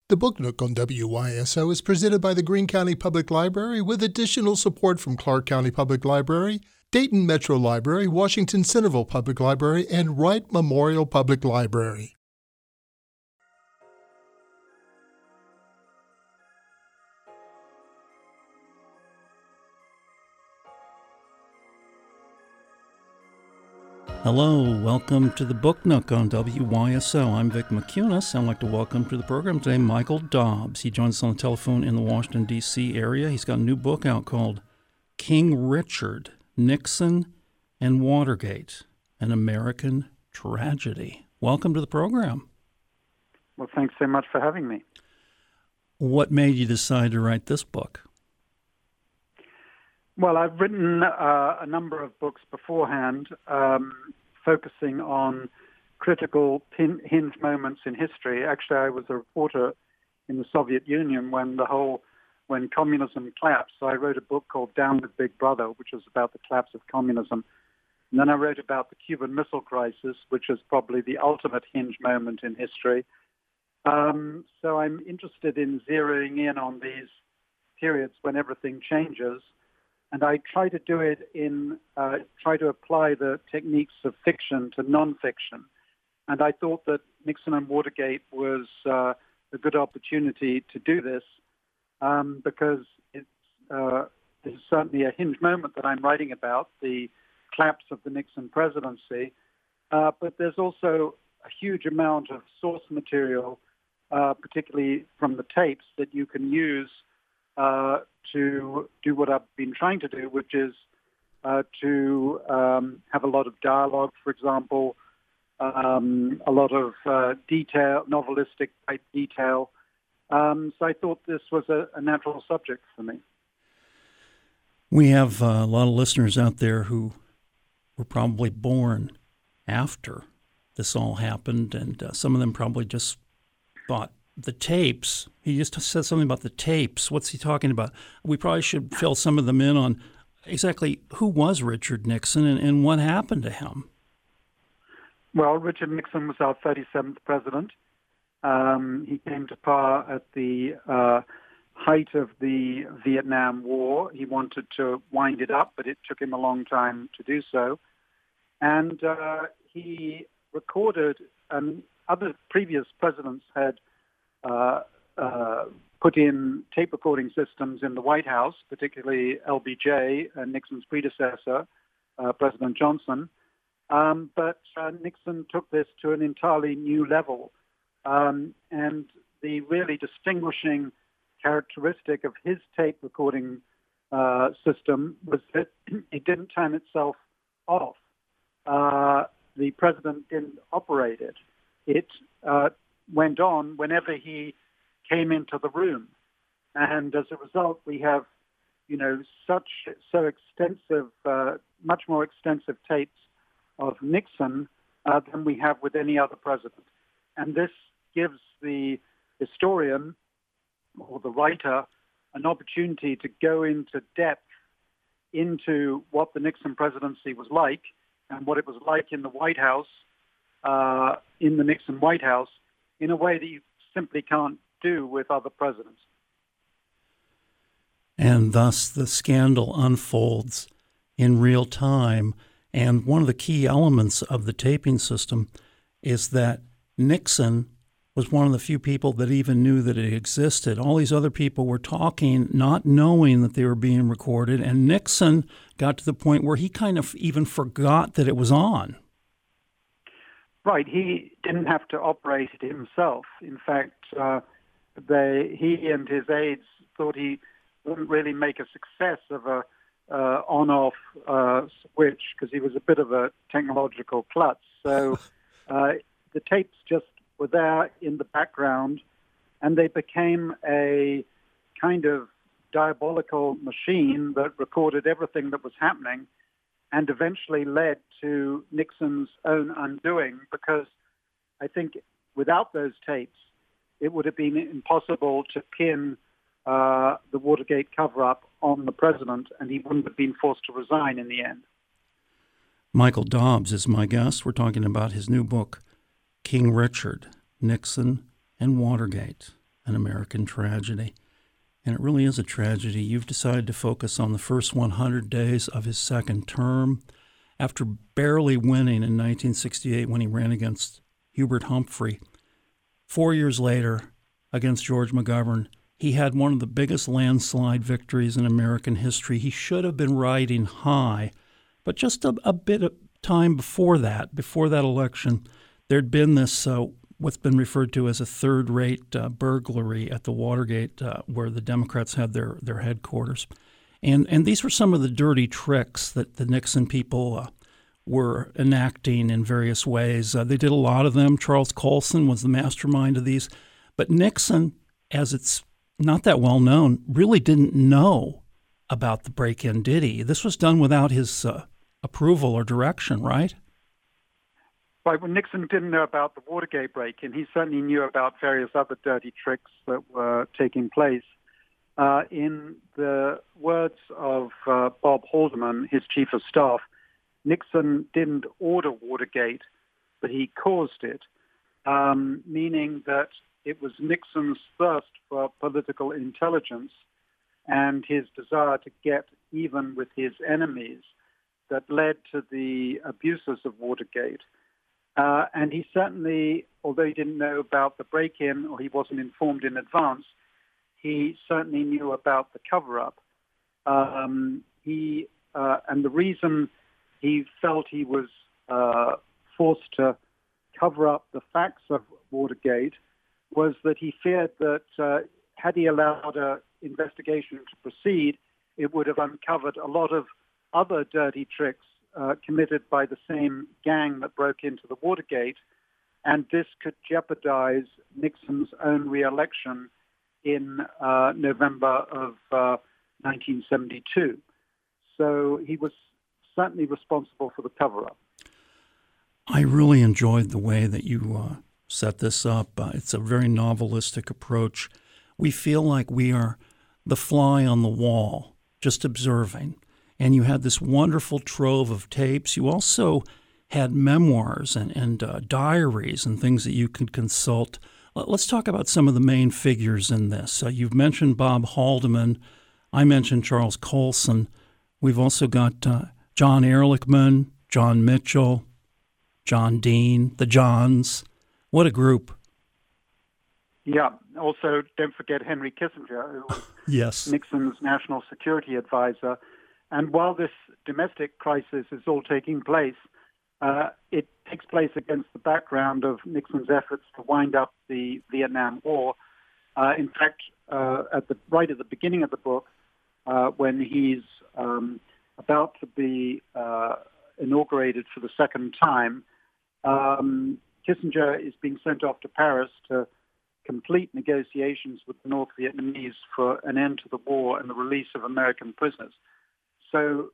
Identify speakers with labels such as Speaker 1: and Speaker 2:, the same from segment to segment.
Speaker 1: The Book Nook on WYSO is presented by the Greene County Public Library with additional support from Clark County Public Library, Dayton Metro Library, Washington Centerville Public Library, and Wright Memorial Public Library.
Speaker 2: Hello, welcome to the Book Nook on WYSO. I'm Vic McCunis. I'd like to welcome to the program today Michael Dobbs. He joins us on the telephone in the Washington, D.C. area. He's got a new book out called King Richard, Nixon and Watergate, an American Tragedy. Welcome to the program.
Speaker 3: Well, thanks so much for having me.
Speaker 2: What made you decide to write this book?
Speaker 3: Well, I've written a number of books beforehand focusing on critical hinge moments in history. Actually, I was a reporter in the Soviet Union when communism collapsed. So I wrote a book called Down with Big Brother, which was about the collapse of communism. And then I wrote about the Cuban Missile Crisis, which is probably the ultimate hinge moment in history. So I'm interested in zeroing in on these periods when everything changes. And I try to do it try to apply the techniques of fiction to nonfiction. And I thought that Nixon and Watergate was a good opportunity to do this because it's certainly a hinge moment that I'm writing about, the collapse of the Nixon presidency. But there's also a huge amount of source material, particularly from the tapes, that you can use to do what I've been trying to do, which is to have a lot of dialogue, for example, a lot of detail, novelistic type detail. So I thought this was a natural subject for me.
Speaker 2: We have a lot of listeners out there who were probably born after this all happened, and some of them probably just thought, the tapes. He just said something about the tapes. What's he talking about? We probably should fill some of them in on exactly who was Richard Nixon and what happened to him.
Speaker 3: Well, Richard Nixon was our 37th president. He came to power at the height of the Vietnam War. He wanted to wind it up, but it took him a long time to do so. And he recorded, other previous presidents had put in tape recording systems in the White House, particularly LBJ, Nixon's predecessor, President Johnson. But Nixon took this to an entirely new level. And the really distinguishing characteristic of his tape recording system was that it didn't turn itself off. The president didn't operate it. It went on whenever he came into the room. And as a result, we have, so extensive, much more extensive tapes of Nixon than we have with any other president. And this gives the historian or the writer an opportunity to go into depth into what the Nixon presidency was like and what it was like in the White House, in the Nixon White House, in a way that you simply can't do with other presidents.
Speaker 2: And thus the scandal unfolds in real time. And one of the key elements of the taping system is that Nixon was one of the few people that even knew that it existed. All these other people were talking, not knowing that they were being recorded. And Nixon got to the point where he kind of even forgot that it was on.
Speaker 3: Right. He didn't have to operate it himself. In fact, he and his aides thought he wouldn't really make a success of a on-off switch because he was a bit of a technological klutz. So the tapes just were there in the background, and they became a kind of diabolical machine that recorded everything that was happening and eventually led to Nixon's own undoing, because I think without those tapes, it would have been impossible to pin the Watergate cover-up on the president, and he wouldn't have been forced to resign in the end.
Speaker 2: Michael Dobbs is my guest. We're talking about his new book, King Richard, Nixon and Watergate, an American tragedy. And it really is a tragedy. You've decided to focus on the first 100 days of his second term. After barely winning in 1968 when he ran against Hubert Humphrey, 4 years later against George McGovern, he had one of the biggest landslide victories in American history. He should have been riding high, but just a bit of time before that election, there'd been this what's been referred to as a third-rate burglary at the Watergate, where the Democrats had their headquarters. And these were some of the dirty tricks that the Nixon people were enacting in various ways. They did a lot of them. Charles Colson was the mastermind of these. But Nixon, as it's not that well known, really didn't know about the break-in, did he? This was done without his approval or direction, right?
Speaker 3: Right. Well, Nixon didn't know about the Watergate break-in. He certainly knew about various other dirty tricks that were taking place. In the words of Bob Haldeman, his chief of staff, Nixon didn't order Watergate, but he caused it, meaning that it was Nixon's thirst for political intelligence and his desire to get even with his enemies that led to the abuses of Watergate. And he certainly, although he didn't know about the break-in or he wasn't informed in advance, he certainly knew about the cover-up. And the reason he felt he was forced to cover up the facts of Watergate was that he feared that had he allowed an investigation to proceed, it would have uncovered a lot of other dirty tricks committed by the same gang that broke into the Watergate, and this could jeopardize Nixon's own re-election in November of 1972. So he was certainly responsible for the cover-up.
Speaker 2: I really enjoyed the way that you set this up. It's a very novelistic approach. We feel like we are the fly on the wall, just observing. And you had this wonderful trove of tapes. You also had memoirs and diaries and things that you could consult. Let's talk about some of the main figures in this. You've mentioned Bob Haldeman. I mentioned Charles Colson. We've also got John Ehrlichman, John Mitchell, John Dean, the Johns. What a group.
Speaker 3: Yeah. Also, don't forget Henry Kissinger, who was
Speaker 2: yes.
Speaker 3: Nixon's national security advisor. And while this domestic crisis is all taking place, it takes place against the background of Nixon's efforts to wind up the Vietnam War. In fact, right at the beginning of the book, when he's about to be inaugurated for the second time, Kissinger is being sent off to Paris to complete negotiations with the North Vietnamese for an end to the war and the release of American prisoners. So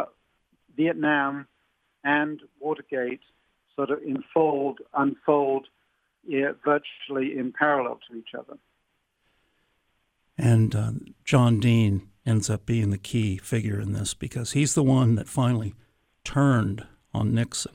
Speaker 3: Vietnam and Watergate sort of unfold virtually in parallel to each other.
Speaker 2: And John Dean ends up being the key figure in this because he's the one that finally turned on Nixon.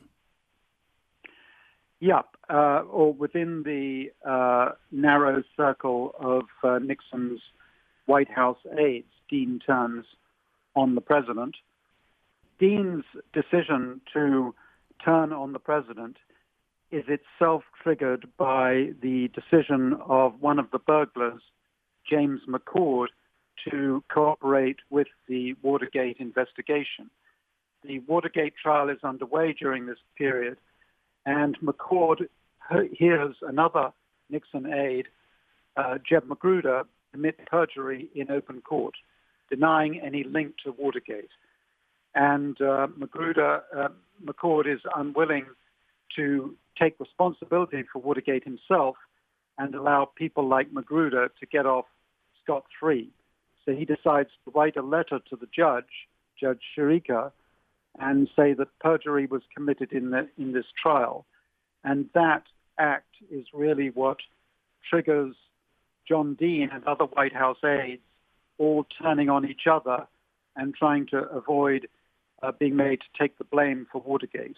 Speaker 2: Yeah.
Speaker 3: Or within the narrow circle of Nixon's White House aides, Dean turns on the president. Dean's decision to turn on the president is itself triggered by the decision of one of the burglars, James McCord, to cooperate with the Watergate investigation. The Watergate trial is underway during this period, and McCord hears another Nixon aide, Jeb Magruder, commit perjury in open court, denying any link to Watergate. And McCord is unwilling to take responsibility for Watergate himself and allow people like Magruder to get off scot-free. So he decides to write a letter to the judge, Judge Chirica, and say that perjury was committed in this trial. And that act is really what triggers John Dean and other White House aides all turning on each other and trying to avoid being made to take the blame for Watergate.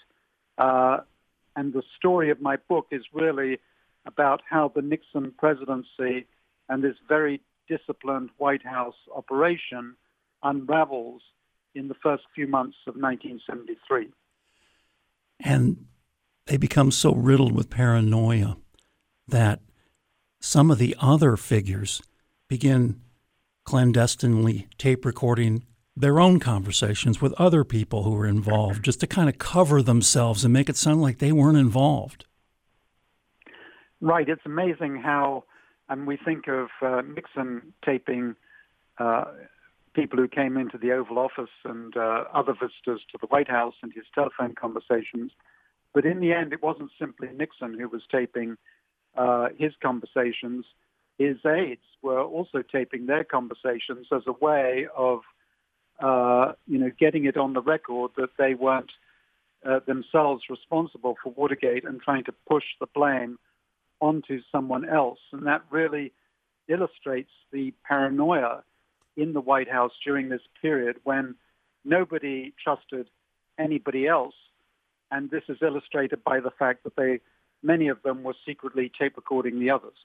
Speaker 3: And the story of my book is really about how the Nixon presidency and this very disciplined White House operation unravels in the first few months of 1973.
Speaker 2: And they become so riddled with paranoia that some of the other figures begin clandestinely tape recording their own conversations with other people who were involved, just to kind of cover themselves and make it sound like they weren't involved.
Speaker 3: Right. It's amazing how, and we think of Nixon taping people who came into the Oval Office and other visitors to the White House and his telephone conversations. But in the end, it wasn't simply Nixon who was taping his conversations. His aides were also taping their conversations as a way of, getting it on the record that they weren't themselves responsible for Watergate and trying to push the blame onto someone else. And that really illustrates the paranoia in the White House during this period when nobody trusted anybody else. And this is illustrated by the fact that many of them were secretly tape recording the others.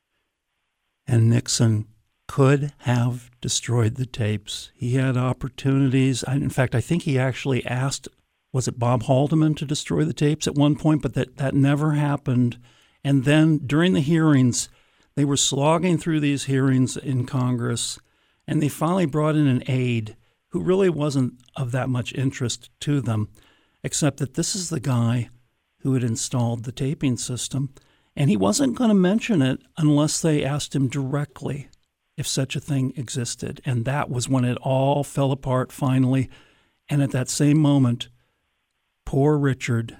Speaker 2: And Nixon could have destroyed the tapes. He had opportunities. In fact, I think he actually asked, was it Bob Haldeman, to destroy the tapes at one point, but that never happened. And then during the hearings, they were slogging through these hearings in Congress, and they finally brought in an aide who really wasn't of that much interest to them, except that this is the guy who had installed the taping system, and he wasn't going to mention it unless they asked him directly if such a thing existed. And that was when it all fell apart finally. And at that same moment, poor Richard,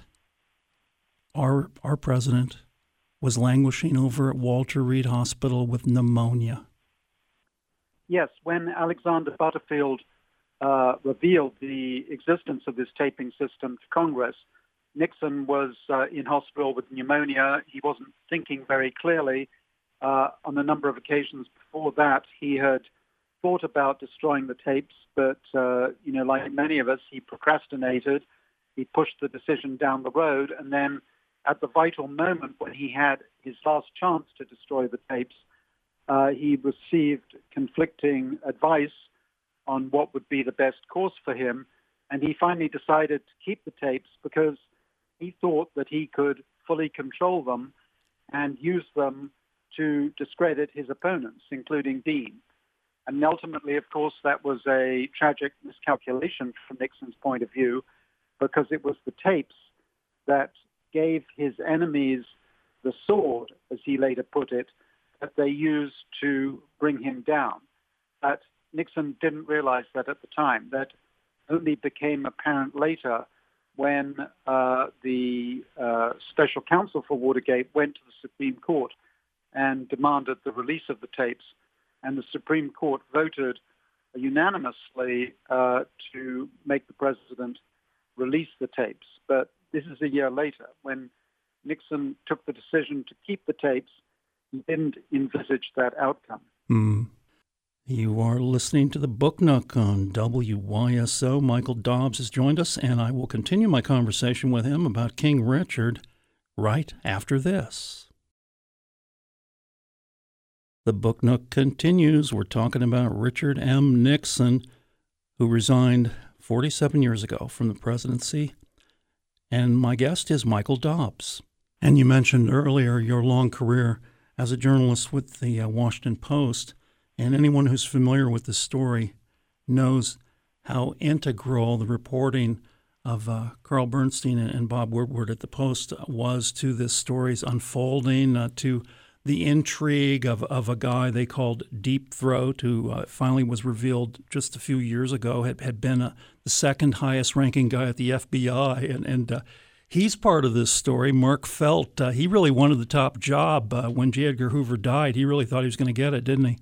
Speaker 2: our president, was languishing over at Walter Reed Hospital with pneumonia.
Speaker 3: Yes, when Alexander Butterfield revealed the existence of this taping system to Congress, Nixon was in hospital with pneumonia. He wasn't thinking very clearly. On a number of occasions before that, he had thought about destroying the tapes, but, like many of us, he procrastinated. He pushed the decision down the road, and then at the vital moment when he had his last chance to destroy the tapes, he received conflicting advice on what would be the best course for him, and he finally decided to keep the tapes because he thought that he could fully control them and use them to discredit his opponents, including Dean. And ultimately, of course, that was a tragic miscalculation from Nixon's point of view, because it was the tapes that gave his enemies the sword, as he later put it, that they used to bring him down. But Nixon didn't realize that at the time. That only became apparent later when the special counsel for Watergate went to the Supreme Court and demanded the release of the tapes. And the Supreme Court voted unanimously to make the president release the tapes. But this is a year later. When Nixon took the decision to keep the tapes, he didn't envisage that outcome.
Speaker 2: You are listening to the Book Nook on WYSO. Michael Dobbs has joined us, and I will continue my conversation with him about King Richard right after this. The Book Nook continues. We're talking about Richard M. Nixon, who resigned 47 years ago from the presidency. And my guest is Michael Dobbs. And you mentioned earlier your long career as a journalist with the Washington Post. And anyone who's familiar with the story knows how integral the reporting of Carl Bernstein and Bob Woodward at the Post was to this story's unfolding, to the intrigue of a guy they called Deep Throat, who finally was revealed just a few years ago, had been the second highest ranking guy at the FBI. And he's part of this story. Mark Felt, he really wanted the top job. When J. Edgar Hoover died, he really thought he was going to get it, didn't he?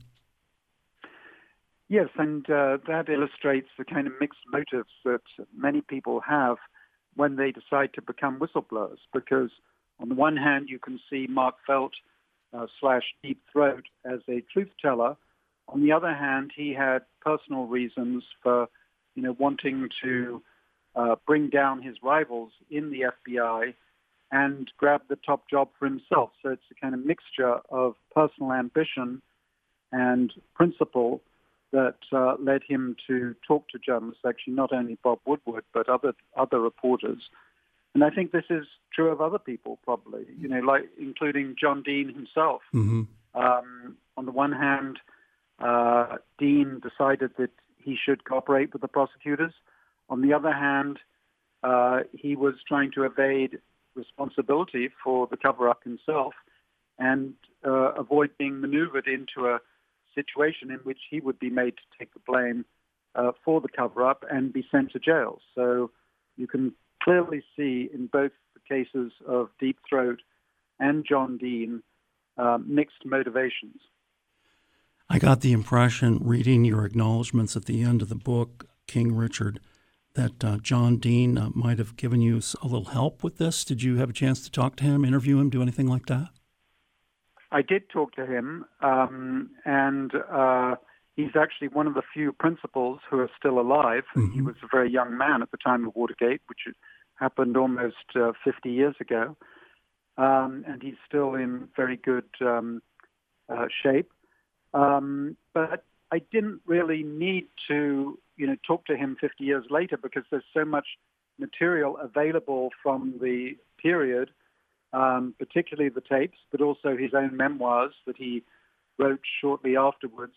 Speaker 3: Yes, and that illustrates the kind of mixed motives that many people have when they decide to become whistleblowers. Because on the one hand, you can see Mark Felt / Deep Throat as a truth teller. On the other hand, he had personal reasons for, wanting to bring down his rivals in the FBI and grab the top job for himself. So it's a kind of mixture of personal ambition and principle that led him to talk to journalists, actually not only Bob Woodward, but other reporters. And I think this is true of other people, probably, like including John Dean himself.
Speaker 2: Mm-hmm.
Speaker 3: On the one hand, Dean decided that he should cooperate with the prosecutors. On the other hand, he was trying to evade responsibility for the cover-up himself and avoid being maneuvered into a situation in which he would be made to take the blame for the cover-up and be sent to jail. So you can clearly see in both the cases of Deep Throat and John Dean mixed motivations.
Speaker 2: I got the impression, reading your acknowledgments at the end of the book, King Richard, that John Dean might have given you a little help with this. Did you have a chance to talk to him, interview him, do anything like that?
Speaker 3: I did talk to him, and he's actually one of the few principals who are still alive.
Speaker 2: Mm-hmm.
Speaker 3: He was a very young man at the time of Watergate, which happened almost 50 years ago, and he's still in very good shape. But I didn't really need to, talk to him 50 years later because there's so much material available from the period, particularly the tapes, but also his own memoirs that he wrote shortly afterwards.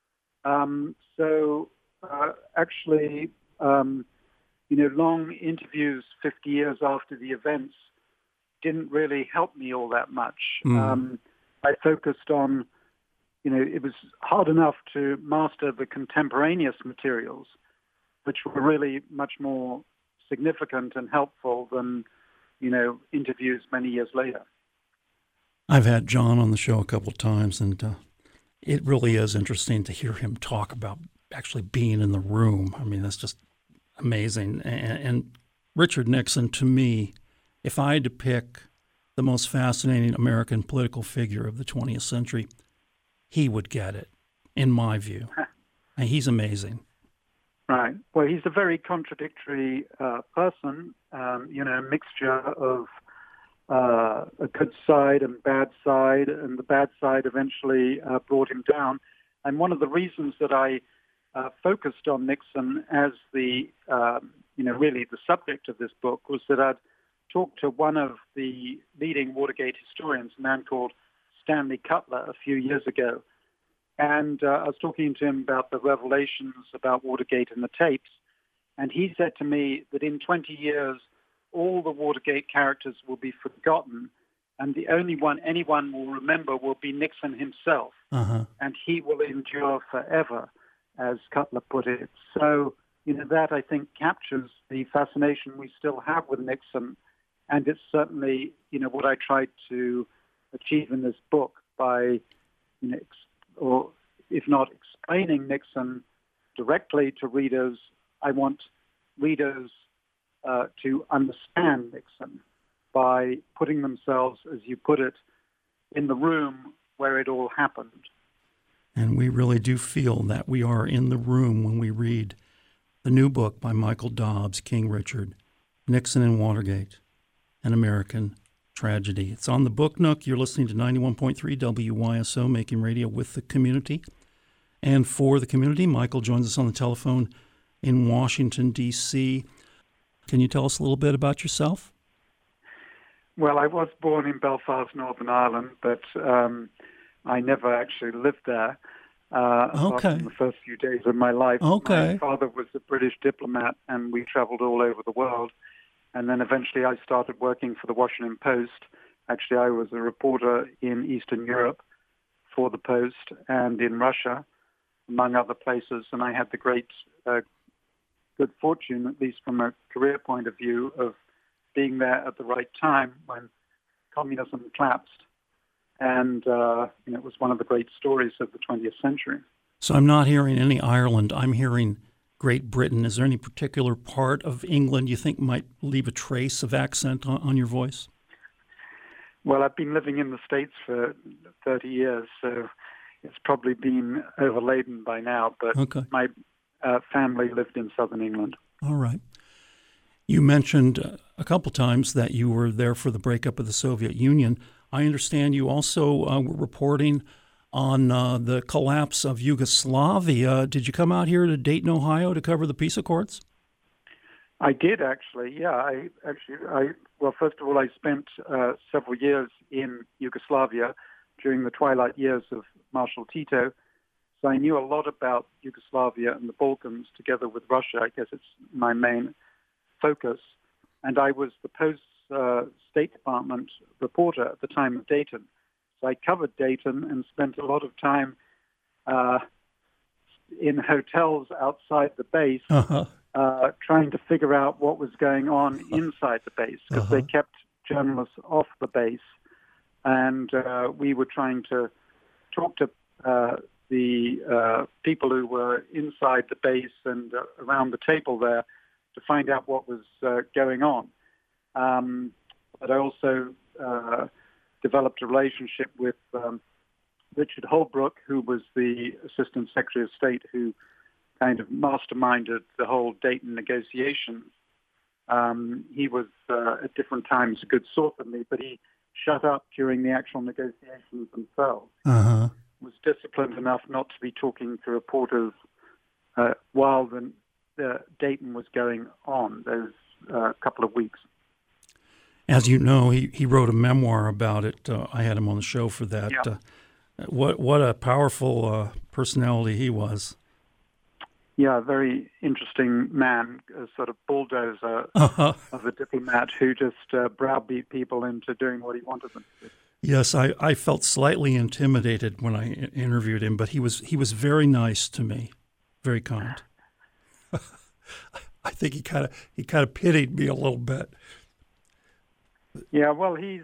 Speaker 3: Actually, long interviews 50 years after the events didn't really help me all that much. I focused on, it was hard enough to master the contemporaneous materials, which were really much more significant and helpful than, interviews many years later.
Speaker 2: I've had John on the show a couple of times, and it really is interesting to hear him talk about actually being in the room. I mean, that's just amazing. And Richard Nixon, to me, if I had to pick the most fascinating American political figure of the 20th century, he would get it, in my view. And he's amazing.
Speaker 3: Right. Well, he's a very contradictory person, a mixture of a good side and bad side, and the bad side eventually brought him down. And one of the reasons that I focused on Nixon as the, really the subject of this book was that I'd talked to one of the leading Watergate historians, a man called Stanley Cutler, a few years ago. And I was talking to him about the revelations about Watergate and the tapes. And he said to me that in 20 years, all the Watergate characters will be forgotten, and the only one anyone will remember will be Nixon himself.
Speaker 2: Uh-huh.
Speaker 3: And he will endure forever, as Cutler put it. So, that I think captures the fascination we still have with Nixon. And it's certainly, what I tried to achieve in this book by, or if not explaining Nixon directly to readers, I want readers to understand Nixon by putting themselves, as you put it, in the room where it all happened.
Speaker 2: And we really do feel that we are in the room when we read the new book by Michael Dobbs, King Richard, Nixon and Watergate, An American Tragedy. It's on the Book Nook. You're listening to 91.3 WYSO, making radio with the community. And for the community, Michael joins us on the telephone in Washington, D.C. Can you tell us a little bit about yourself?
Speaker 3: Well, I was born in Belfast, Northern Ireland, but I never actually lived there. Apart from the first few days of my life.
Speaker 2: Okay.
Speaker 3: My father was a British diplomat, and we traveled all over the world. And then eventually I started working for the Washington Post. Actually, I was a reporter in Eastern Europe for the Post and in Russia, among other places. And I had the great good fortune, at least from a career point of view, of being there at the right time when communism collapsed. And it was one of the great stories of the 20th century.
Speaker 2: So I'm not hearing any Ireland. I'm hearing Great Britain. Is there any particular part of England you think might leave a trace of accent on your voice?
Speaker 3: Well, I've been living in the States for 30 years, so it's probably been overladen by now. But
Speaker 2: okay.
Speaker 3: My family lived in southern England.
Speaker 2: All right. You mentioned a couple times that you were there for the breakup of the Soviet Union. I understand you also were reporting on the collapse of Yugoslavia. Did you come out here to Dayton, Ohio to cover the peace accords?
Speaker 3: I did, actually. Yeah, well, first of all, I spent several years in Yugoslavia during the twilight years of Marshal Tito. So I knew a lot about Yugoslavia and the Balkans together with Russia. I guess it's my main focus. And I was the post-State Department reporter at the time of Dayton. So I covered Dayton and spent a lot of time in hotels outside the base, trying to figure out what was going on inside the base, because they kept journalists off the base. And we were trying to talk to the people who were inside the base and around the table there to find out what was going on. But I also developed a relationship with Richard Holbrooke, who was the Assistant Secretary of State who kind of masterminded the whole Dayton negotiations. He was at different times a good source of me, but he shut up during the actual negotiations themselves. Was disciplined enough not to be talking to reporters while the Dayton was going on those couple of weeks.
Speaker 2: As you know, he wrote a memoir about it. I had him on the show for that.
Speaker 3: Yeah.
Speaker 2: What a powerful personality he was.
Speaker 3: Yeah, a very interesting man, a sort of bulldozer of a diplomat who just browbeat people into doing what he wanted them to do.
Speaker 2: Yes, I felt slightly intimidated when I interviewed him, but he was very nice to me, very kind. I think he kind of pitied me a little bit.
Speaker 3: Yeah, well, he's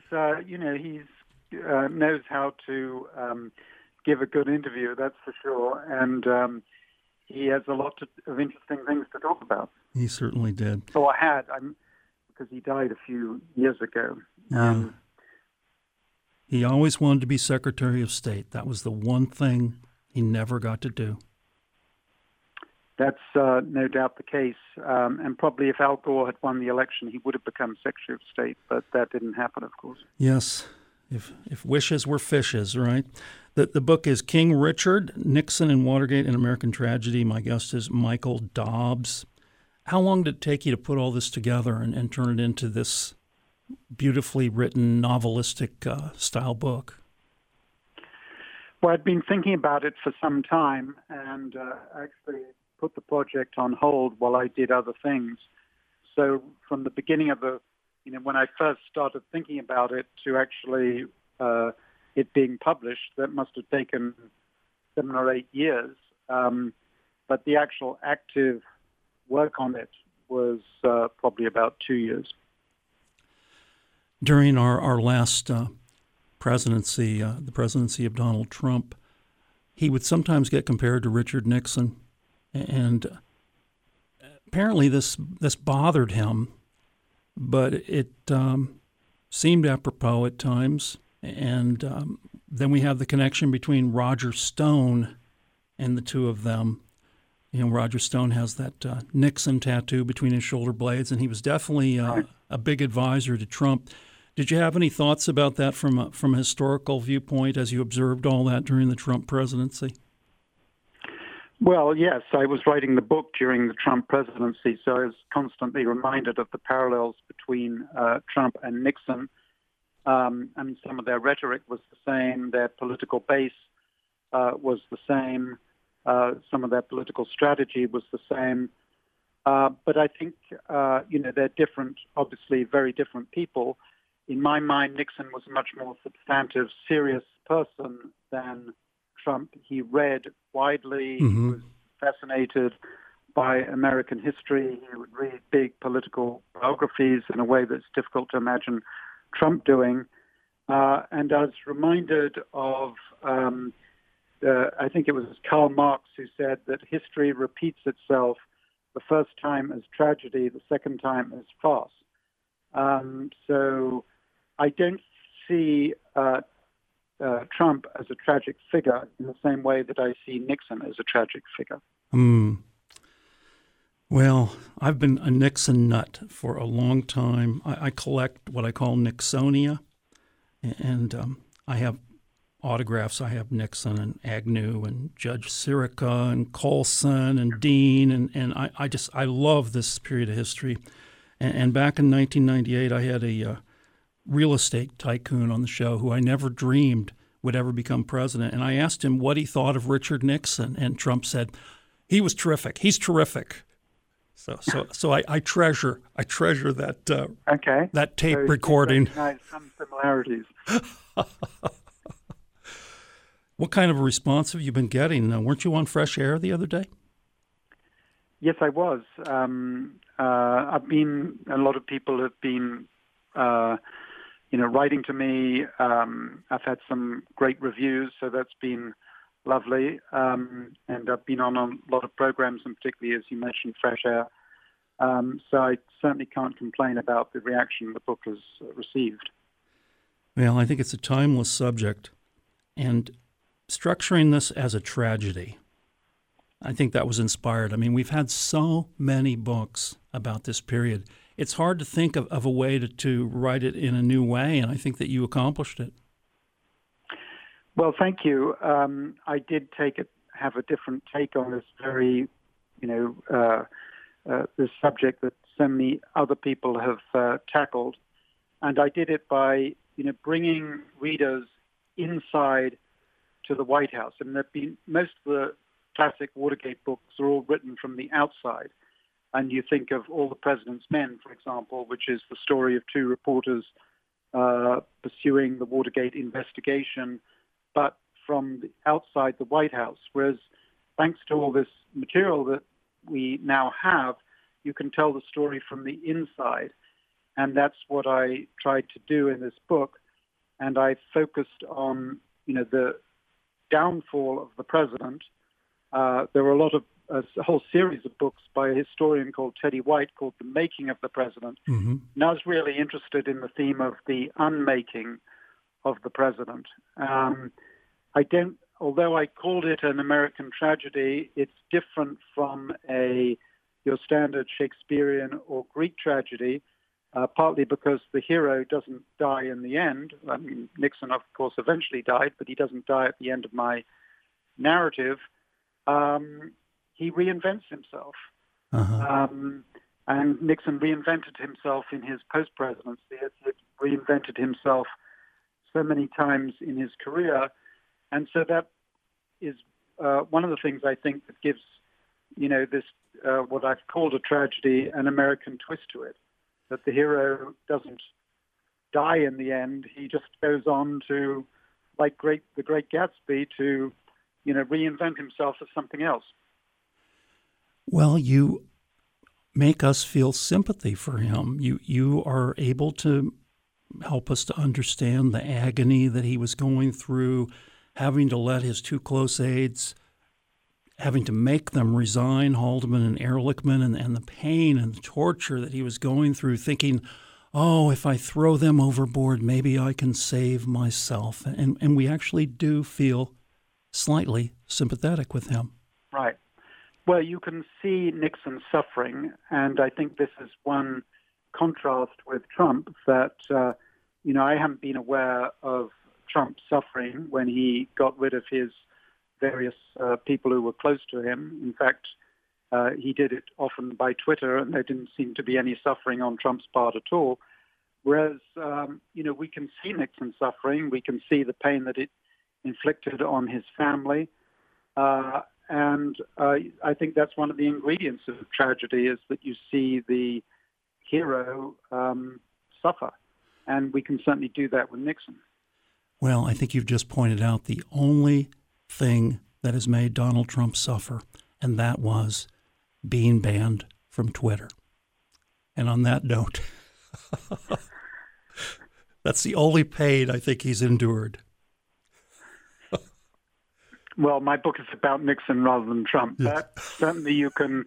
Speaker 3: knows how to give a good interview, that's for sure, and he has a lot of interesting things to talk about.
Speaker 2: He certainly did.
Speaker 3: So I had, because he died a few years ago.
Speaker 2: He always wanted to be Secretary of State. That was the one thing he never got to do.
Speaker 3: That's no doubt the case. And probably if Al Gore had won the election, he would have become Secretary of State, but that didn't happen, of course.
Speaker 2: Yes, if wishes were fishes, right? The book is King Richard, Nixon and Watergate, an American Tragedy. My guest is Michael Dobbs. How long did it take you to put all this together and turn it into this beautifully written, novelistic style book?
Speaker 3: Well, I'd been thinking about it for some time and actually put the project on hold while I did other things. So from the beginning of when I first started thinking about it to actually it being published, that must have taken 7 or 8 years. But the actual active work on it was probably about 2 years.
Speaker 2: During our last presidency, the presidency of Donald Trump, he would sometimes get compared to Richard Nixon, and apparently this bothered him, but it seemed apropos at times. And then we have the connection between Roger Stone and the two of them. Roger Stone has that Nixon tattoo between his shoulder blades, and he was definitely a big advisor to Trump. Did you have any thoughts about that from a historical viewpoint as you observed all that during the Trump presidency?
Speaker 3: Well, yes, I was writing the book during the Trump presidency, so I was constantly reminded of the parallels between Trump and Nixon. And some of their rhetoric was the same, their political base was the same, some of their political strategy was the same. But I think, they're different, obviously very different people. In my mind, Nixon was a much more substantive, serious person than Trump. He read widely, he was fascinated by American history, he would read big political biographies in a way that's difficult to imagine Trump doing. And I was reminded of, I think it was Karl Marx who said that history repeats itself the first time as tragedy, the second time as farce. So I don't see Trump as a tragic figure in the same way that I see Nixon as a tragic figure.
Speaker 2: Well, I've been a Nixon nut for a long time. I collect what I call Nixonia, and I have autographs. I have Nixon and Agnew and Judge Sirica and Colson and Dean, and I love this period of history. And back in 1998, I had a real estate tycoon on the show who I never dreamed would ever become president. And I asked him what he thought of Richard Nixon, and Trump said, "He was terrific. He's terrific." So I treasure that that tape recording.
Speaker 3: Some similarities.
Speaker 2: What kind of a response have you been getting? Weren't you on Fresh Air the other day?
Speaker 3: Yes, I was. I've been. A lot of people have been, writing to me. I've had some great reviews, so that's been lovely. And I've been on a lot of programs, and particularly, as you mentioned, Fresh Air. So I certainly can't complain about the reaction the book has received.
Speaker 2: Well, I think it's a timeless subject, and structuring this as a tragedy, I think that was inspired. I mean, we've had so many books about this period. It's hard to think of a way to write it in a new way, and I think that you accomplished it.
Speaker 3: Well, thank you. I did have a different take on this very, this subject that so many other people have tackled, and I did it by, bringing readers inside to the White House. I mean, most of the classic Watergate books are all written from the outside. And you think of All the President's Men, for example, which is the story of two reporters pursuing the Watergate investigation, but from the outside the White House. Whereas thanks to all this material that we now have, you can tell the story from the inside. And that's what I tried to do in this book. And I focused on, the downfall of the president. There were a whole series of books by a historian called Teddy White called The Making of the President. Mm-hmm. And I was really interested in the theme of the unmaking of the president. Although I called it an American tragedy, it's different from your standard Shakespearean or Greek tragedy, partly because the hero doesn't die in the end. I mean, Nixon, of course, eventually died, but he doesn't die at the end of my narrative. He reinvents himself. Uh-huh. And Nixon reinvented himself in his post-presidency. He reinvented himself so many times in his career. And so that is one of the things I think that gives, this, what I've called a tragedy, an American twist to it, that the hero doesn't die in the end. He just goes on to, like the Great Gatsby, to, reinvent himself as something else.
Speaker 2: Well, you make us feel sympathy for him. You are able to help us to understand the agony that he was going through, having to let his two close aides, having to make them resign, Haldeman and Ehrlichman, and the pain and the torture that he was going through, thinking, oh, if I throw them overboard, maybe I can save myself. And we actually do feel slightly sympathetic with him.
Speaker 3: Right. Well, you can see Nixon suffering, and I think this is one contrast with Trump that, I haven't been aware of Trump suffering when he got rid of his various people who were close to him. In fact, he did it often by Twitter, and there didn't seem to be any suffering on Trump's part at all. Whereas, we can see Nixon suffering. We can see the pain that it inflicted on his family. And I think that's one of the ingredients of tragedy, is that you see the hero suffer. And we can certainly do that with Nixon.
Speaker 2: Well, I think you've just pointed out the only thing that has made Donald Trump suffer, and that was being banned from Twitter. And on that note, that's the only pain I think he's endured.
Speaker 3: Well, my book is about Nixon rather than Trump. Yes. But certainly you can,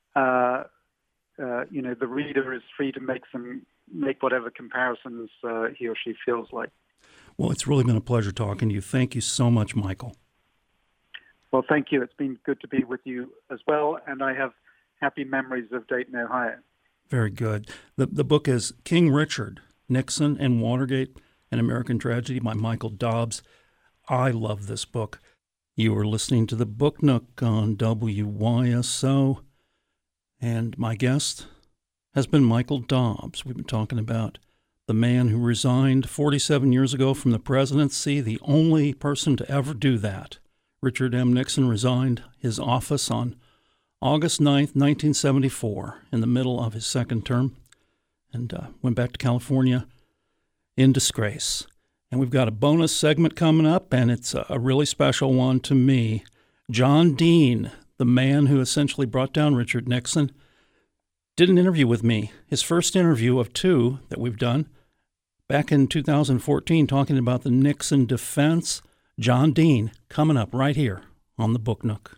Speaker 3: the reader is free to make whatever comparisons he or she feels like.
Speaker 2: Well, it's really been a pleasure talking to you. Thank you so much, Michael.
Speaker 3: Well, thank you. It's been good to be with you as well, and I have happy memories of Dayton, Ohio.
Speaker 2: Very good. The book is King Richard, Nixon and Watergate, An American Tragedy by Michael Dobbs. I love this book. You are listening to the Book Nook on WYSO, and my guest has been Michael Dobbs. We've been talking about the man who resigned 47 years ago from the presidency, the only person to ever do that. Richard M. Nixon resigned his office on August 9th, 1974, in the middle of his second term, and went back to California in disgrace. And we've got a bonus segment coming up, and it's a really special one to me. John Dean, the man who essentially brought down Richard Nixon, did an interview with me, his first interview of two that we've done, back in 2014, talking about the Nixon defense. John Dean, coming up right here on the Book Nook.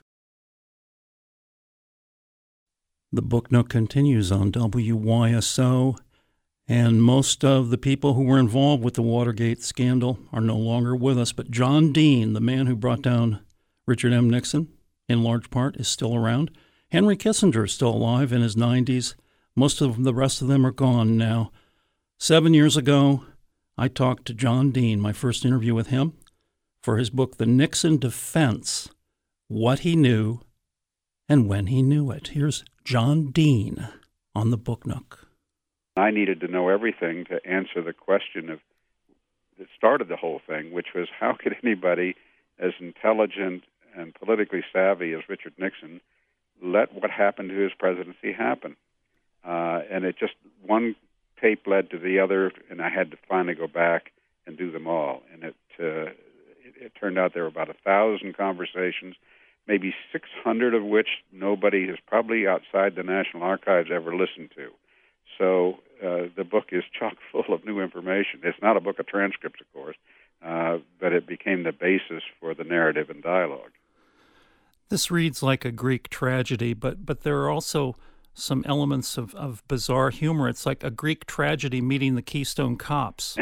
Speaker 2: The Book Nook continues on WYSO, and most of the people who were involved with the Watergate scandal are no longer with us, but John Dean, the man who brought down Richard M. Nixon, in large part, is still around. Henry Kissinger is still alive in his 90s. Most of the rest of them are gone now. 7 years ago, I talked to John Dean, my first interview with him, for his book, The Nixon Defense, What He Knew and When He Knew It. Here's John Dean on the Book Nook.
Speaker 4: I needed to know everything to answer the question that started the whole thing, which was how could anybody as intelligent and politically savvy as Richard Nixon let what happened to his presidency happen? And it just, one tape led to the other, and I had to finally go back and do them all. And it turned out there were about 1,000 conversations, maybe 600 of which nobody has probably outside the National Archives ever listened to. So the book is chock full of new information. It's not a book of transcripts, of course, but it became the basis for the narrative and dialogue.
Speaker 2: This reads like a Greek tragedy, but there are also some elements of bizarre humor. It's like a Greek tragedy meeting the Keystone Cops.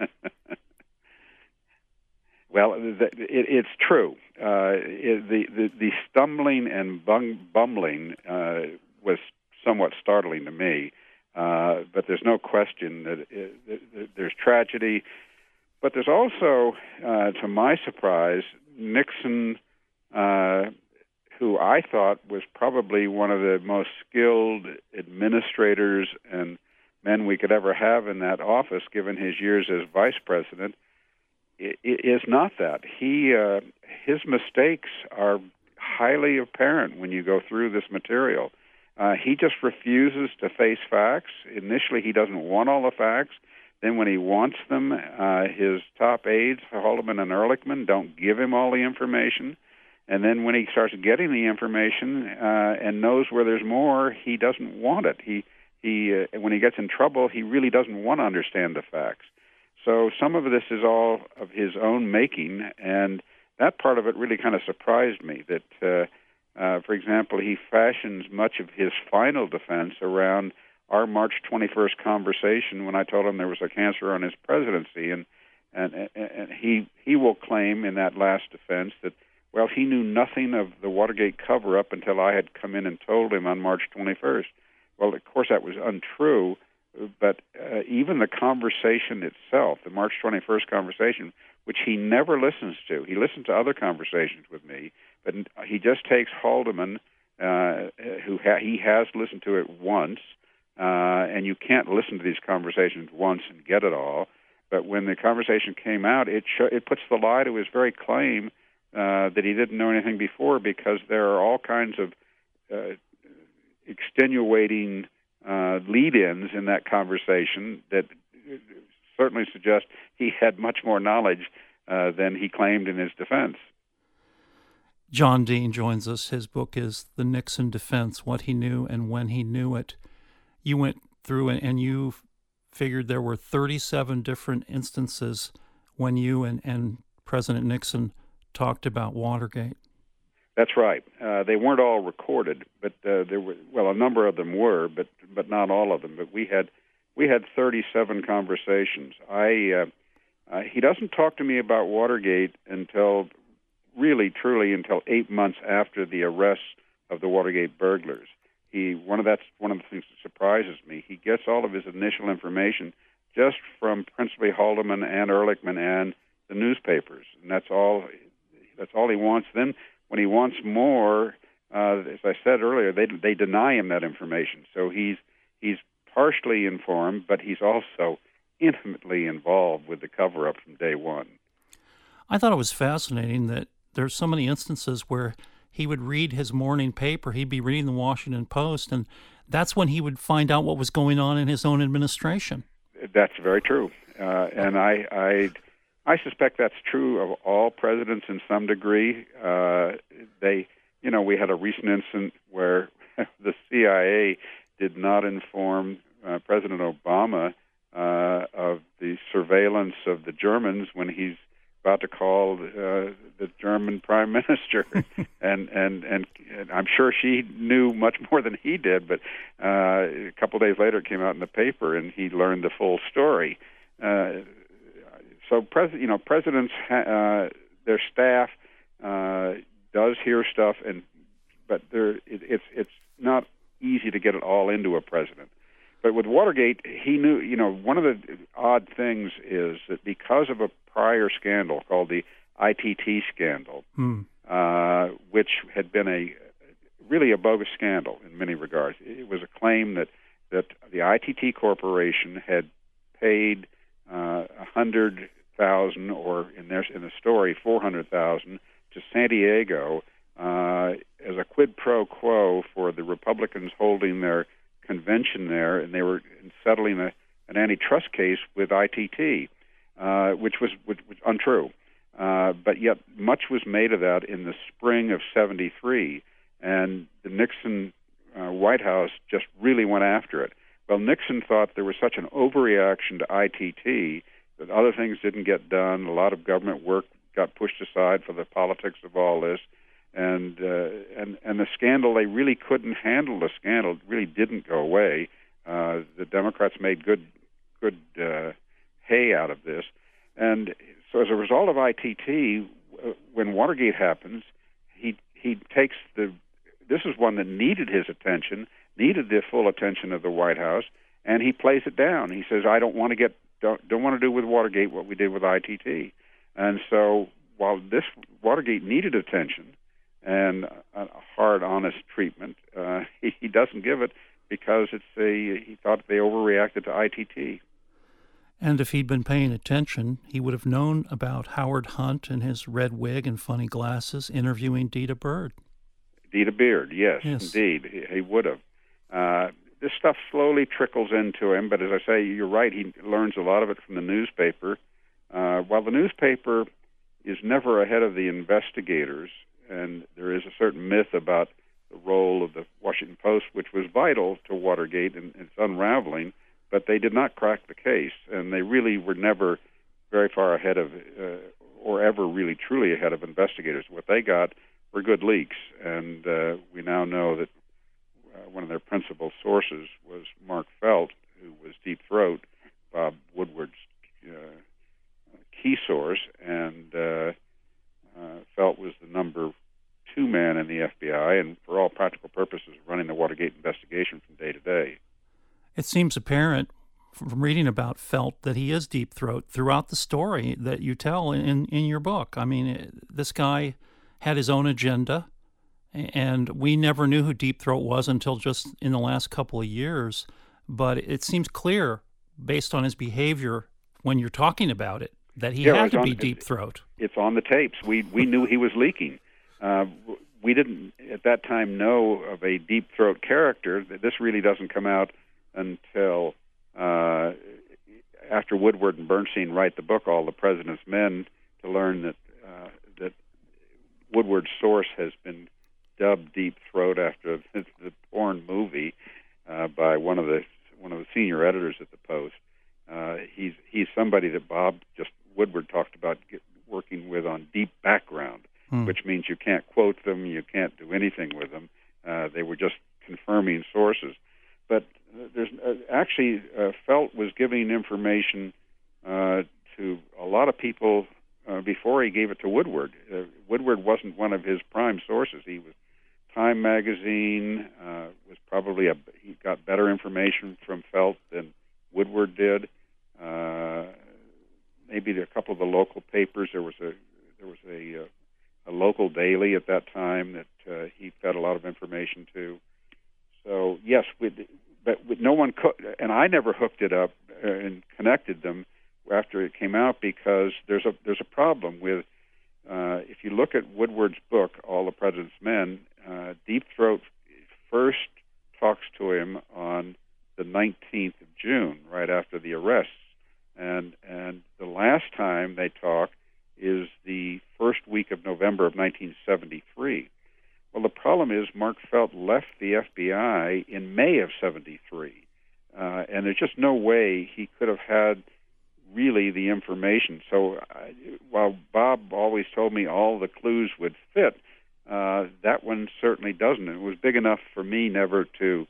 Speaker 4: Well, it's true. The stumbling and bumbling was somewhat startling to me. But there's no question that there's tragedy. But there's also, to my surprise, Nixon, who I thought was probably one of the most skilled administrators and men we could ever have in that office, given his years as vice president, is not that. His mistakes are highly apparent when you go through this material. He just refuses to face facts. Initially, he doesn't want all the facts. Then when he wants them, his top aides, Haldeman and Ehrlichman, don't give him all the information. And then when he starts getting the information and knows where there's more, he doesn't want it. When he gets in trouble, he really doesn't want to understand the facts. So some of this is all of his own making, and that part of it really kind of surprised me, that for example, he fashions much of his final defense around our March 21st conversation when I told him there was a cancer on his presidency, and he will claim in that last defense that, well, he knew nothing of the Watergate cover-up until I had come in and told him on March 21st. Well, of course, that was untrue, but even the conversation itself, the March 21st conversation, which he never listens to. He listens to other conversations with me, but he just takes Haldeman, he has listened to it once, and you can't listen to these conversations once and get it all. But when the conversation came out, it puts the lie to his very claim that he didn't know anything before, because there are all kinds of extenuating lead-ins in that conversation that certainly suggest he had much more knowledge than he claimed in his defense.
Speaker 2: John Dean joins us. His book is The Nixon Defense, What He Knew and When He Knew It. You went through and you figured there were 37 different instances when you and President Nixon talked about Watergate.
Speaker 4: That's right. They weren't all recorded, but there were, well, a number of them were, but not all of them. But we had 37 conversations. He doesn't talk to me about Watergate until really, truly, until 8 months after the arrest of the Watergate burglars. That's one of the things that surprises me. He gets all of his initial information just from principally Haldeman and Ehrlichman and the newspapers, and that's all he wants. Then when he wants more, as I said earlier, they deny him that information. So he's partially informed, but he's also intimately involved with the cover-up from day one.
Speaker 2: I thought it was fascinating that there's so many instances where he would read his morning paper. He'd be reading the Washington Post, and that's when he would find out what was going on in his own administration.
Speaker 4: That's very true, and I suspect that's true of all presidents in some degree. We had a recent incident where the CIA did not inform President Obama of the surveillance of the Germans when he's about to call the German prime minister, and I'm sure she knew much more than he did. But a couple of days later, it came out in the paper, and he learned the full story. So presidents, their staff does hear stuff, but it's not easy to get it all into a president. But with Watergate, he knew, one of the odd things is that because of a prior scandal called the ITT scandal, which had been really a bogus scandal in many regards. It was a claim that the ITT Corporation had paid $100,000, or in the story, $400,000 to San Diego as a quid pro quo for the Republicans holding their convention there, and they were settling an antitrust case with ITT, which was untrue. But yet much was made of that in the spring of '73, and the Nixon White House just really went after it. Well, Nixon thought there was such an overreaction to ITT that other things didn't get done. A lot of government work got pushed aside for the politics of all this. And the scandal, they really couldn't handle the scandal. It really didn't go away. The Democrats made good hay out of this. And so as a result of ITT, when Watergate happens, he takes this is one that needed his attention, needed the full attention of the White House, and he plays it down. He says, I don't want to do with Watergate what we did with ITT. And so while this Watergate needed attention and a hard, honest treatment, he doesn't give it because he thought they overreacted to ITT.
Speaker 2: And if he'd been paying attention, he would have known about Howard Hunt and his red wig and funny glasses interviewing Dita Beard. Dita Beard,
Speaker 4: yes. Indeed, he would have. This stuff slowly trickles into him, but as I say, you're right, he learns a lot of it from the newspaper. While the newspaper is never ahead of the investigators, and there is a certain myth about the role of the Washington Post, which was vital to Watergate and its unraveling, but they did not crack the case, and they really were never very far ahead of, or ever really truly ahead of investigators. What they got were good leaks, and we now know that one of their principal sources was Mark Felt, who was Deep Throat, Bob Woodward's key source, and Felt was the number 2 man in the FBI, and for all practical purposes running the Watergate investigation from day to day.
Speaker 2: It seems apparent from reading about Felt that he is Deep Throat throughout the story that you tell in your book. I mean, this guy had his own agenda, and we never knew who Deep Throat was until just in the last couple of years. But it seems clear, based on his behavior when you're talking about it, that he had to be Deep Throat.
Speaker 4: It's on the tapes. We knew he was leaking. We didn't at that time know of a Deep Throat character. This really doesn't come out until after Woodward and Bernstein write the book, All the President's Men, to learn that Woodward's source has been dubbed Deep Throat after the porn movie by one of the senior editors at the Post. He's somebody that Woodward talked about working with on deep background, which means you can't quote them, you can't do anything with them. They were just confirming sources. But there's actually Felt was giving information to a lot of people before he gave it to Woodward. Woodward wasn't one of his prime sources. He was Time magazine was probably he got better information from Felt than Woodward did. maybe a couple of the local papers. There was a local daily at that time that he fed a lot of information to. So yes, but no one and I never hooked it up and connected them after it came out, because there's a problem with if you look at Woodward's book, All the President's Men, Deep Throat first talks to him on the 19th of June, right after the arrests, and the last time they talk is the first week of November of 1973. Well, the problem is Mark Felt left the FBI in May of 73, and there's just no way he could have had really the information. So while Bob always told me all the clues would fit, that one certainly doesn't. It was big enough for me never to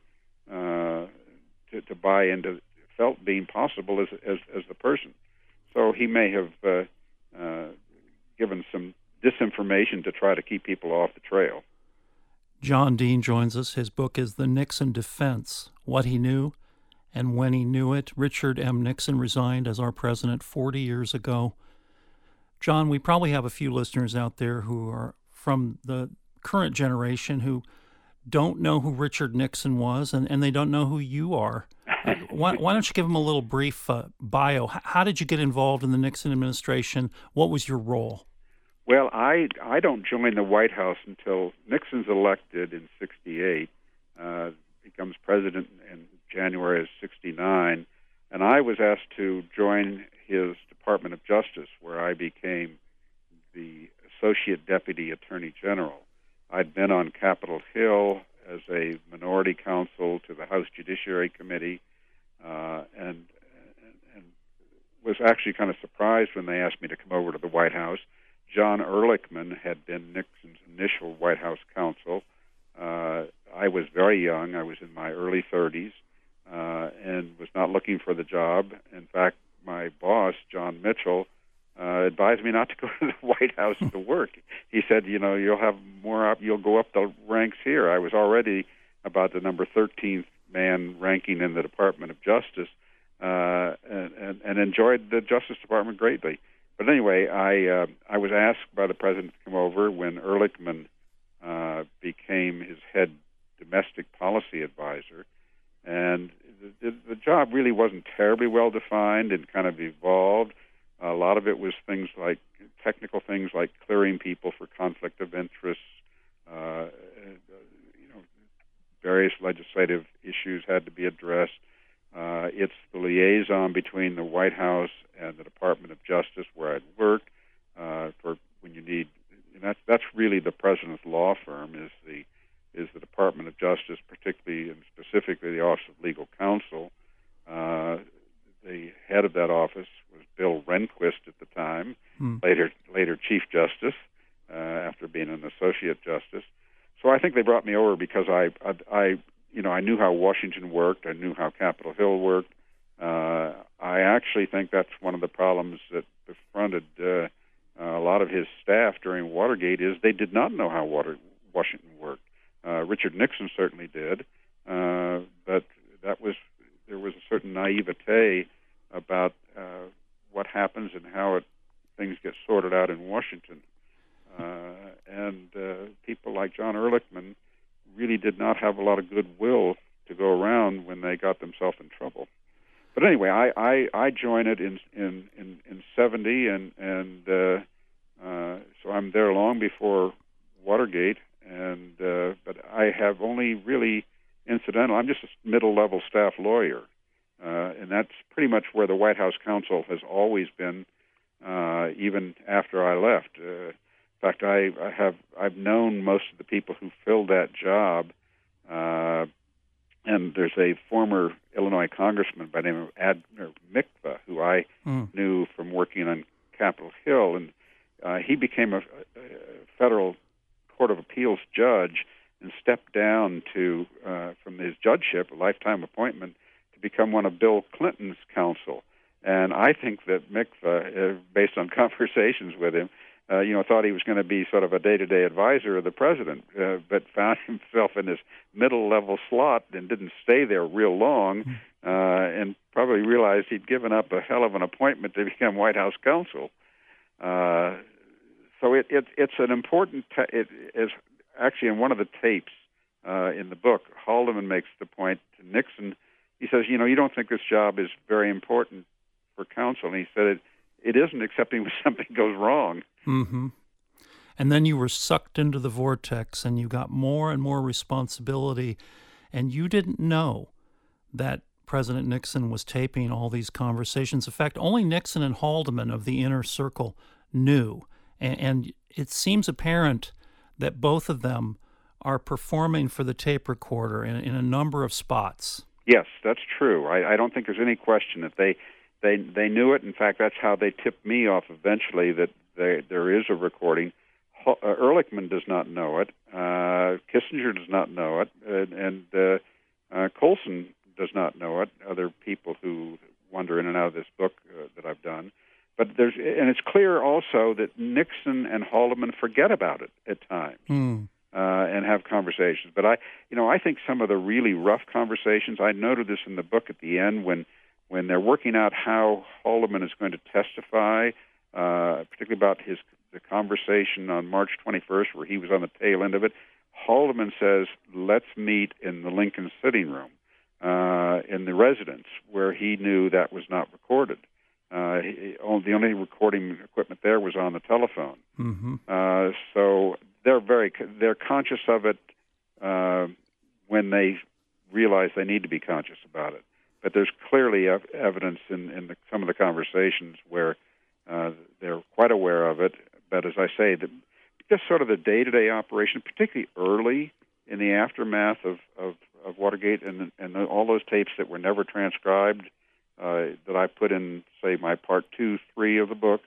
Speaker 4: buy into Felt being possible as the person. So he may have given some disinformation to try to keep people off the trail.
Speaker 2: John Dean joins us. His book is The Nixon Defense, What He Knew and When He Knew It. Richard M. Nixon resigned as our president 40 years ago. John, we probably have a few listeners out there who are from the current generation who don't know who Richard Nixon was, and they don't know who you are. Why don't you give them a little brief bio? How did you get involved in the Nixon administration? What was your role?
Speaker 4: Well, I don't join the White House until Nixon's elected in 68, becomes president in January of 69, and I was asked to join his Department of Justice, where I became the Associate Deputy Attorney General. I'd been on Capitol Hill as a minority counsel to the House Judiciary Committee, and was actually kind of surprised when they asked me to come over to the White House. John Ehrlichman had been Nixon's initial White House counsel. I was very young. I was in my early 30s and was not looking for the job. In fact, my boss, John Mitchell, advised me not to go to the White House to work. He said, you'll have you'll go up the ranks here. I was already about the number 13th man ranking in the Department of Justice and enjoyed the Justice Department greatly. But anyway, I was asked by the president to come over when Ehrlichman became his head domestic policy advisor. And the job really wasn't terribly well defined and kind of evolved. A lot of it was things like technical things like clearing people for conflict of interest. Various legislative issues had to be addressed. It's the liaison between the White House and the Department of Justice, where I'd worked for when you need. And that's really the president's law firm is the Department of Justice, particularly and specifically the Office of Legal Counsel. The head of that office was Bill Rehnquist at the time, later Chief Justice, after being an Associate Justice. So I think they brought me over because I knew how Washington worked. I knew how Capitol Hill worked. I actually think that's one of the problems that befronted a lot of his staff during Watergate is they did not know how Washington worked. Richard Nixon certainly did, but there was a certain naivete about what happens and how things get sorted out in Washington. And people like John Ehrlichman really did not have a lot of goodwill to go around when they got themselves in trouble. But anyway, I joined it in 70, and so I'm there long before Watergate. And but I have only really incidental. I'm just a middle-level staff lawyer, and that's pretty much where the White House counsel has always been, even after I left. In fact, I've known most of the people who filled that job, and there's a former Illinois congressman by the name of Abner Mikva, who I knew from working on Capitol Hill, and he became a federal Court of Appeals judge and stepped down to from his judgeship, a lifetime appointment, to become one of Bill Clinton's counsel. And I think that Mikva, based on conversations with him, thought he was going to be sort of a day-to-day advisor of the president, but found himself in this middle-level slot and didn't stay there real long, and probably he realized he'd given up a hell of an appointment to become White House counsel. So it's an important. It is actually in one of the tapes in the book. Haldeman makes the point to Nixon. He says, you don't think this job is very important for counsel, and he said it isn't, except when something goes wrong.
Speaker 2: Mm-hmm. And then you were sucked into the vortex, and you got more and more responsibility, and you didn't know that President Nixon was taping all these conversations. In fact, only Nixon and Haldeman of the inner circle knew, and it seems apparent that both of them are performing for the tape recorder in a number of spots.
Speaker 4: Yes, that's true. I don't think there's any question that they knew it. In fact, that's how they tipped me off eventually that there is a recording. Ehrlichman does not know it. Kissinger does not know it. And Colson does not know it. Other people who wander in and out of this book that I've done. But it's clear also that Nixon and Haldeman forget about it at times and have conversations. But I think some of the really rough conversations, I noted this in the book at the end when they're working out how Haldeman is going to testify, particularly about the conversation on March 21st where he was on the tail end of it. Haldeman says, let's meet in the Lincoln sitting room in the residence where he knew that was not recorded. The only recording equipment there was on the telephone. Mm-hmm. So they're conscious of it when they realize they need to be conscious about it. But there's clearly evidence in some of the conversations where they're quite aware of it. But as I say, just sort of the day-to-day operation, particularly early in the aftermath of Watergate and all those tapes that were never transcribed, that I put in, say, my part 2, 3 of the book,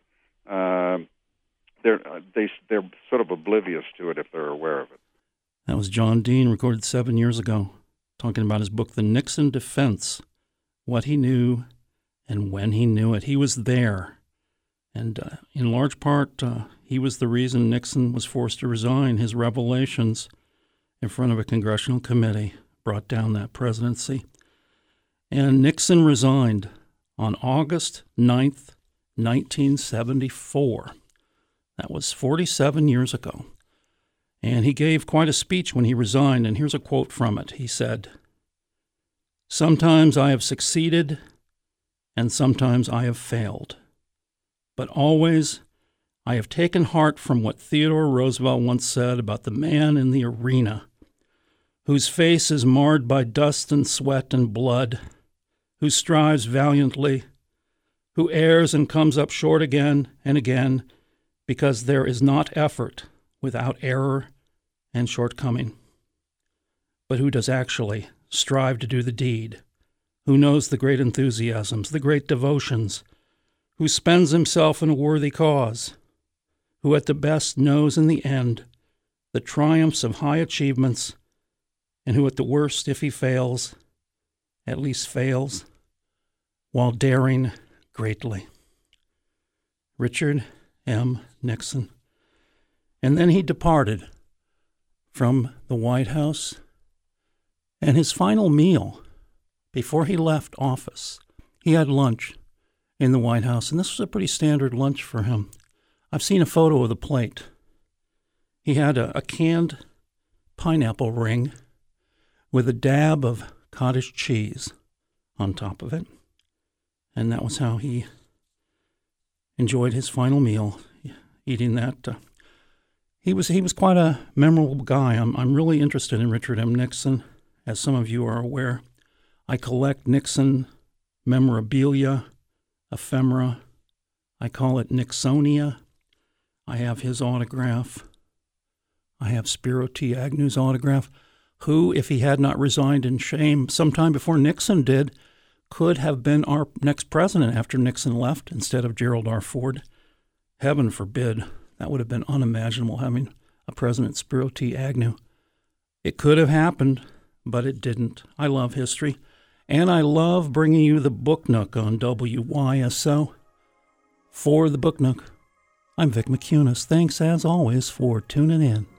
Speaker 4: they're sort of oblivious to it if they're aware of it.
Speaker 2: That was John Dean, recorded 7 years ago, talking about his book, The Nixon Defense, what he knew and when he knew it. He was there. And in large part, he was the reason Nixon was forced to resign. His revelations in front of a congressional committee brought down that presidency. And Nixon resigned on August 9th, 1974. That was 47 years ago. And he gave quite a speech when he resigned, and here's a quote from it. He said, "Sometimes I have succeeded, and sometimes I have failed. But always I have taken heart from what Theodore Roosevelt once said about the man in the arena, whose face is marred by dust and sweat and blood, who strives valiantly, who errs and comes up short again and again, because there is not effort without error and shortcoming, but who does actually strive to do the deed, who knows the great enthusiasms, the great devotions, who spends himself in a worthy cause, who at the best knows in the end the triumphs of high achievements, and who at the worst, if he fails, at least fails while daring greatly." Richard M. Nixon. And then he departed from the White House, and his final meal before he left office, he had lunch in the White House, and this was a pretty standard lunch for him. I've seen a photo of the plate. He had a canned pineapple ring with a dab of cottage cheese on top of it, and that was how he enjoyed his final meal, eating that. He was quite a memorable guy. I'm really interested in Richard M. Nixon, as some of you are aware. I collect Nixon memorabilia, ephemera. I call it Nixonia. I have his autograph. I have Spiro T. Agnew's autograph, who, if he had not resigned in shame sometime before Nixon did, could have been our next president after Nixon left instead of Gerald R. Ford. Heaven forbid. That would have been unimaginable, having a president, Spiro T. Agnew. It could have happened, but it didn't. I love history. And I love bringing you the Book Nook on WYSO. For the Book Nook, I'm Vic McCunis. Thanks, as always, for tuning in.